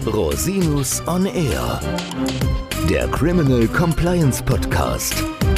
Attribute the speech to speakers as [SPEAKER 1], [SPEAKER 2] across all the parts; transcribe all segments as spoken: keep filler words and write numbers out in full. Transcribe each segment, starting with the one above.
[SPEAKER 1] Rosinus on Air, der Criminal Compliance Podcast.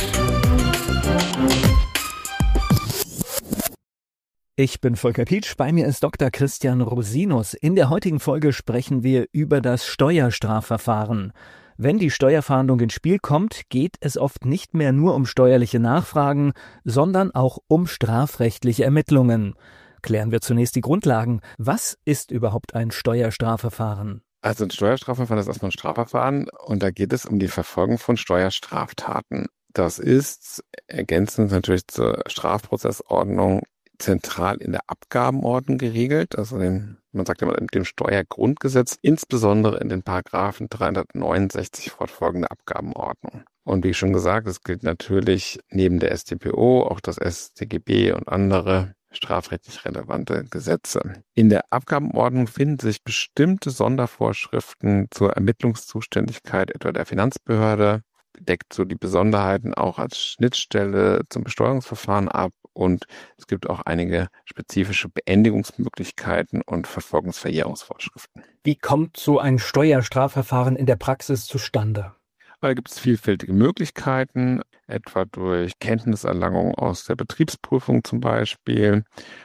[SPEAKER 2] Ich bin Volker Pietsch, bei mir ist Doktor Christian Rosinus. In der heutigen Folge sprechen wir über das Steuerstrafverfahren. Wenn die Steuerfahndung ins Spiel kommt, geht es oft nicht mehr nur um steuerliche Nachfragen, sondern auch um strafrechtliche Ermittlungen. Klären wir zunächst die Grundlagen. Was ist überhaupt ein Steuerstrafverfahren?
[SPEAKER 3] Also ein Steuerstrafverfahren ist erstmal ein Strafverfahren und da geht es um die Verfolgung von Steuerstraftaten. Das ist ergänzend natürlich zur Strafprozessordnung zentral in der Abgabenordnung geregelt, also den, man sagt immer in dem Steuergrundgesetz, insbesondere in den Paragraphen dreihundertneunundsechzig fortfolgende Abgabenordnung. Und wie schon gesagt, es gilt natürlich neben der S t p o auch das S t g b und andere strafrechtlich relevante Gesetze. In der Abgabenordnung finden sich bestimmte Sondervorschriften zur Ermittlungszuständigkeit etwa der Finanzbehörde, deckt so die Besonderheiten auch als Schnittstelle zum Besteuerungsverfahren ab und es gibt auch einige spezifische Beendigungsmöglichkeiten und Verfolgungsverjährungsvorschriften.
[SPEAKER 2] Wie kommt so ein Steuerstrafverfahren in der Praxis zustande?
[SPEAKER 3] Da gibt es vielfältige Möglichkeiten, etwa durch Kenntniserlangung aus der Betriebsprüfung zum Beispiel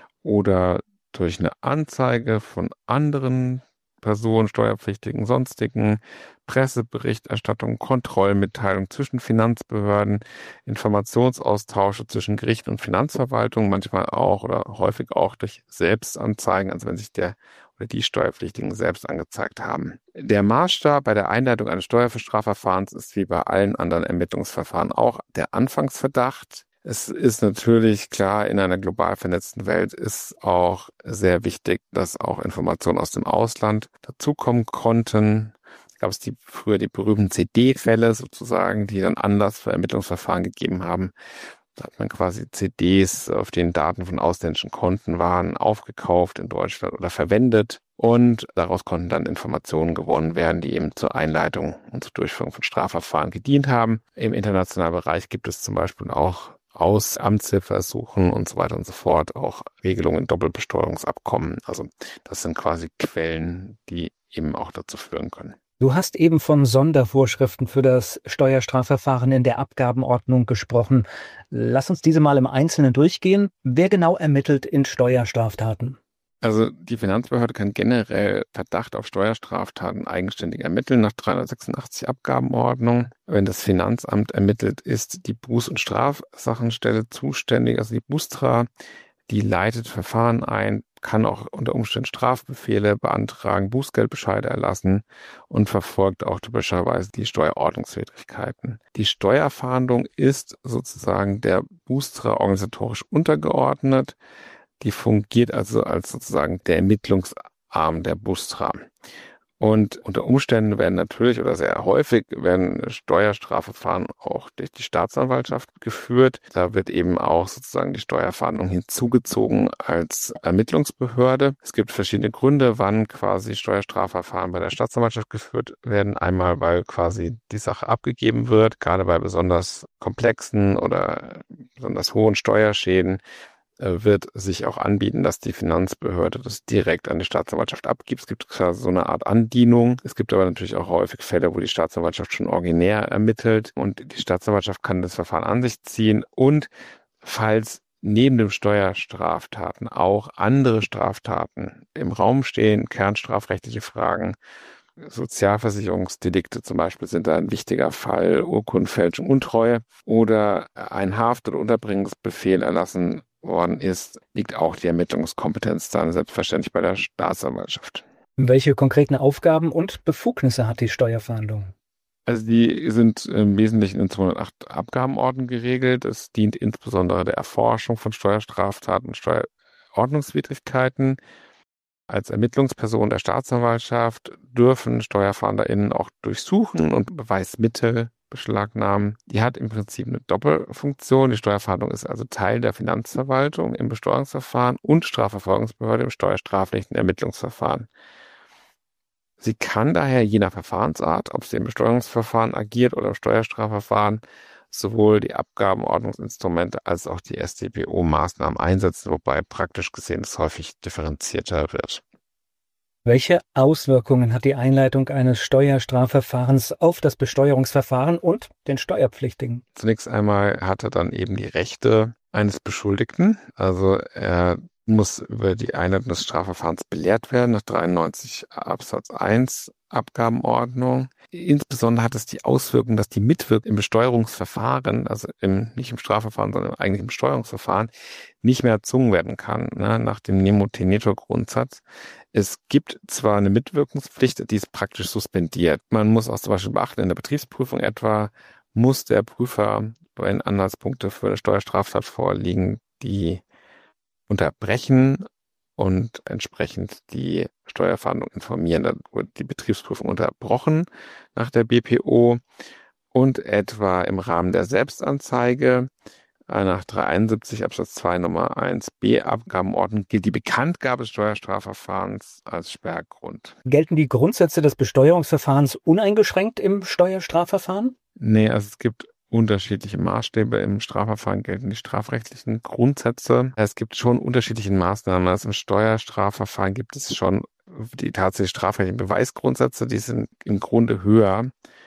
[SPEAKER 3] oder durch eine Anzeige von anderen Personen, Steuerpflichtigen, sonstigen, Presseberichterstattung, Kontrollmitteilung zwischen Finanzbehörden, Informationsaustausche zwischen Gericht und Finanzverwaltung, manchmal auch oder häufig auch durch Selbstanzeigen, also wenn sich der oder die Steuerpflichtigen selbst angezeigt haben. Der Maßstab bei der Einleitung eines Steuerstrafverfahrens ist wie bei allen anderen Ermittlungsverfahren auch der Anfangsverdacht. Es ist natürlich klar, in einer global vernetzten Welt ist auch sehr wichtig, dass auch Informationen aus dem Ausland dazukommen konnten. Da gab es die, früher die berühmten C D-Fälle sozusagen, die dann Anlass für Ermittlungsverfahren gegeben haben. Da hat man quasi C Ds, auf denen Daten von ausländischen Konten waren, aufgekauft in Deutschland oder verwendet. Und daraus konnten dann Informationen gewonnen werden, die eben zur Einleitung und zur Durchführung von Strafverfahren gedient haben. Im internationalen Bereich gibt es zum Beispiel auch aus Amtshilfeersuchen und so weiter und so fort auch Regelungen in Doppelbesteuerungsabkommen. Also das sind quasi Quellen, die eben auch dazu führen können.
[SPEAKER 2] Du hast eben von Sondervorschriften für das Steuerstrafverfahren in der Abgabenordnung gesprochen. Lass uns diese mal im Einzelnen durchgehen. Wer genau ermittelt in Steuerstraftaten?
[SPEAKER 3] Also die Finanzbehörde kann generell Verdacht auf Steuerstraftaten eigenständig ermitteln nach dreihundertsechsundachtzig Abgabenordnung. Wenn das Finanzamt ermittelt, ist die Buß- und Strafsachenstelle zuständig, also die BUSTRA, die leitet Verfahren ein, kann auch unter Umständen Strafbefehle beantragen, Bußgeldbescheide erlassen und verfolgt auch typischerweise die Steuerordnungswidrigkeiten. Die Steuerfahndung ist sozusagen der BUSTRA organisatorisch untergeordnet. Die fungiert also als sozusagen der Ermittlungsarm der BUSTRA. Und unter Umständen werden natürlich oder sehr häufig werden Steuerstrafverfahren auch durch die Staatsanwaltschaft geführt. Da wird eben auch sozusagen die Steuerfahndung hinzugezogen als Ermittlungsbehörde. Es gibt verschiedene Gründe, wann quasi Steuerstrafverfahren bei der Staatsanwaltschaft geführt werden. Einmal, weil quasi die Sache abgegeben wird, gerade bei besonders komplexen oder besonders hohen Steuerschäden wird sich auch anbieten, dass die Finanzbehörde das direkt an die Staatsanwaltschaft abgibt. Es gibt so eine Art Andienung. Es gibt aber natürlich auch häufig Fälle, wo die Staatsanwaltschaft schon originär ermittelt und die Staatsanwaltschaft kann das Verfahren an sich ziehen. Und falls neben den Steuerstraftaten auch andere Straftaten im Raum stehen, kernstrafrechtliche Fragen, Sozialversicherungsdelikte zum Beispiel sind da ein wichtiger Fall, Urkundenfälschung, Untreue oder ein Haft- oder Unterbringungsbefehl erlassen worden ist, liegt auch die Ermittlungskompetenz dann selbstverständlich bei der Staatsanwaltschaft.
[SPEAKER 2] Welche konkreten Aufgaben und Befugnisse hat die Steuerfahndung?
[SPEAKER 3] Also die sind im Wesentlichen in zweihundertacht Abgabenordnung geregelt. Es dient insbesondere der Erforschung von Steuerstraftaten und Steuerordnungswidrigkeiten. Als Ermittlungsperson der Staatsanwaltschaft dürfen SteuerfahnderInnen auch durchsuchen und Beweismittel beschlagnahmen. Die hat im Prinzip eine Doppelfunktion. Die Steuerfahndung ist also Teil der Finanzverwaltung im Besteuerungsverfahren und Strafverfolgungsbehörde im steuerstrafrechtlichen Ermittlungsverfahren. Sie kann daher je nach Verfahrensart, ob sie im Besteuerungsverfahren agiert oder im Steuerstrafverfahren, sowohl die Abgabenordnungsinstrumente als auch die S t p o-Maßnahmen einsetzen, wobei praktisch gesehen es häufig differenzierter wird.
[SPEAKER 2] Welche Auswirkungen hat die Einleitung eines Steuerstrafverfahrens auf das Besteuerungsverfahren und den Steuerpflichtigen?
[SPEAKER 3] Zunächst einmal hat er dann eben die Rechte eines Beschuldigten. Also er muss über die Einleitung des Strafverfahrens belehrt werden nach dreiundneunzig Absatz eins Abgabenordnung. Insbesondere hat es die Auswirkung, dass die Mitwirkung im Besteuerungsverfahren, also im, nicht im Strafverfahren, sondern eigentlich im Besteuerungsverfahren, nicht mehr erzwungen werden kann, ne, nach dem Nemo-Tenetur-Grundsatz. Es gibt zwar eine Mitwirkungspflicht, die ist praktisch suspendiert. Man muss auch zum Beispiel beachten, in der Betriebsprüfung etwa muss der Prüfer, wenn Anhaltspunkte für eine Steuerstraftat vorliegen, die unterbrechen und entsprechend die Steuerfahndung informieren. Dann wird die Betriebsprüfung unterbrochen nach der B P O und etwa im Rahmen der Selbstanzeige nach dreihunderteinundsiebzig Absatz zwei Nummer eins b Abgabenordnung gilt die Bekanntgabe des Steuerstrafverfahrens als Sperrgrund.
[SPEAKER 2] Gelten die Grundsätze des Besteuerungsverfahrens uneingeschränkt im Steuerstrafverfahren?
[SPEAKER 3] Nee, also es gibt unterschiedliche Maßstäbe. Im Strafverfahren gelten die strafrechtlichen Grundsätze. Es gibt schon unterschiedliche Maßnahmen. Also im Steuerstrafverfahren gibt es schon die tatsächlich strafrechtlichen Beweisgrundsätze, die sind im Grunde höher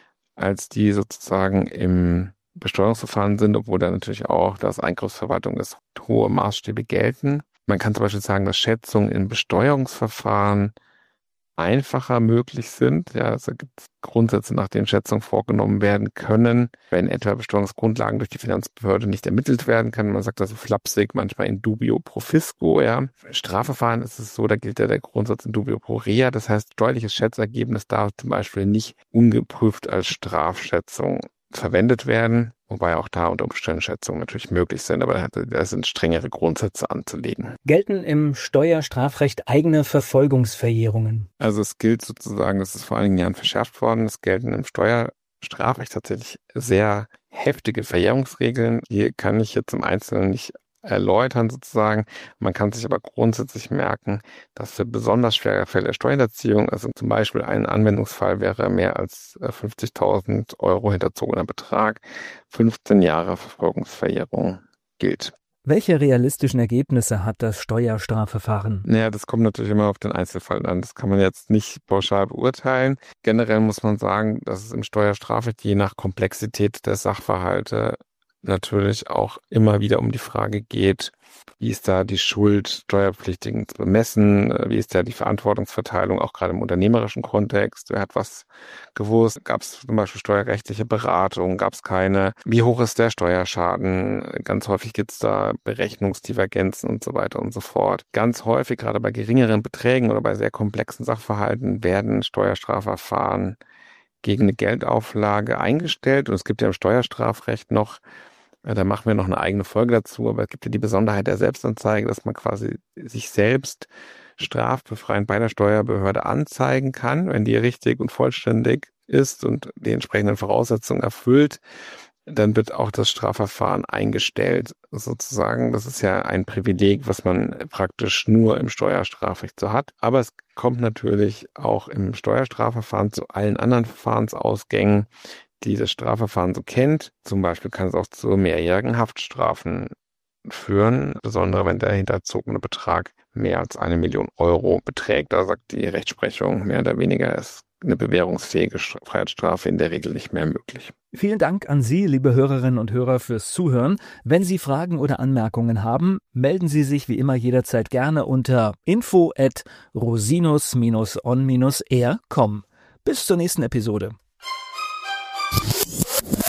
[SPEAKER 3] als die sozusagen im Besteuerungsverfahren sind, obwohl da natürlich auch das Eingriffsverwaltung ist, hohe Maßstäbe gelten. Man kann zum Beispiel sagen, dass Schätzungen im Besteuerungsverfahren einfacher möglich sind. Ja, also gibt es Grundsätze, nach denen Schätzungen vorgenommen werden können, wenn etwa Besteuerungsgrundlagen durch die Finanzbehörde nicht ermittelt werden können. Man sagt also flapsig, manchmal in dubio pro fisco. Ja. Strafverfahren ist es so, da gilt ja der Grundsatz in dubio pro rea. Das heißt, steuerliches Schätzergebnis darf zum Beispiel nicht ungeprüft als Strafschätzung verwendet werden, wobei auch da unter Umständen Schätzungen natürlich möglich sind, aber da sind strengere Grundsätze anzulegen.
[SPEAKER 2] Gelten im Steuerstrafrecht eigene Verfolgungsverjährungen?
[SPEAKER 3] Also es gilt sozusagen, das ist vor einigen Jahren verschärft worden, es gelten im Steuerstrafrecht tatsächlich sehr heftige Verjährungsregeln. Die kann ich jetzt im Einzelnen nicht erläutern sozusagen. Man kann sich aber grundsätzlich merken, dass für besonders schwere Fälle der Steuerhinterziehung, also zum Beispiel ein Anwendungsfall wäre mehr als fünfzigtausend Euro hinterzogener Betrag, fünfzehn Jahre Verfolgungsverjährung gilt.
[SPEAKER 2] Welche realistischen Ergebnisse hat das Steuerstrafverfahren?
[SPEAKER 3] Naja, das kommt natürlich immer auf den Einzelfall an. Das kann man jetzt nicht pauschal beurteilen. Generell muss man sagen, dass es im Steuerstrafrecht je nach Komplexität der Sachverhalte natürlich auch immer wieder um die Frage geht, wie ist da die Schuld Steuerpflichtigen zu bemessen, wie ist da die Verantwortungsverteilung, auch gerade im unternehmerischen Kontext, wer hat was gewusst, gab es zum Beispiel steuerrechtliche Beratung, gab es keine, wie hoch ist der Steuerschaden, ganz häufig gibt es da Berechnungsdivergenzen und so weiter und so fort. Ganz häufig, gerade bei geringeren Beträgen oder bei sehr komplexen Sachverhalten, werden Steuerstrafverfahren gegen eine Geldauflage eingestellt und es gibt ja im Steuerstrafrecht noch, da machen wir noch eine eigene Folge dazu, aber es gibt ja die Besonderheit der Selbstanzeige, dass man quasi sich selbst strafbefreiend bei der Steuerbehörde anzeigen kann, wenn die richtig und vollständig ist und die entsprechenden Voraussetzungen erfüllt, dann wird auch das Strafverfahren eingestellt sozusagen. Das ist ja ein Privileg, was man praktisch nur im Steuerstrafrecht so hat. Aber es kommt natürlich auch im Steuerstrafverfahren zu allen anderen Verfahrensausgängen, die das Strafverfahren so kennt. Zum Beispiel kann es auch zu mehrjährigen Haftstrafen führen, insbesondere wenn der hinterzogene Betrag mehr als eine Million Euro beträgt. Da sagt die Rechtsprechung mehr oder weniger, ist eine bewährungsfähige Freiheitsstrafe in der Regel nicht mehr möglich.
[SPEAKER 2] Vielen Dank an Sie, liebe Hörerinnen und Hörer, fürs Zuhören. Wenn Sie Fragen oder Anmerkungen haben, melden Sie sich wie immer jederzeit gerne unter info at rosinus on air punkt com. Bis zur nächsten Episode.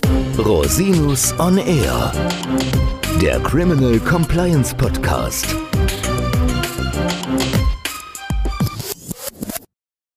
[SPEAKER 1] Rosinus on Air, der Criminal Compliance Podcast.